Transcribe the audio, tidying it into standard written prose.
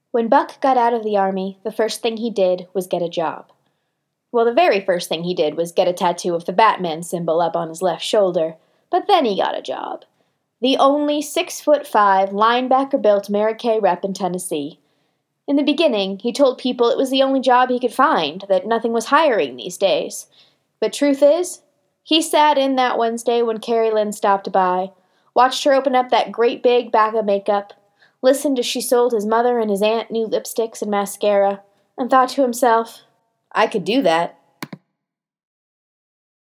When Buck got out of the army, the first thing he did was get a job. Well, the very first thing he did was get a tattoo of the Batman symbol up on his left shoulder, but then he got a job. The only 6'5" linebacker-built Mary Kay rep in Tennessee. In the beginning, he told people it was the only job he could find, that nothing was hiring these days. But truth is, he sat in that Wednesday when Carrie Lynn stopped by, watched her open up that great big bag of makeup, listened as she sold his mother and his aunt new lipsticks and mascara, and thought to himself, I could do that.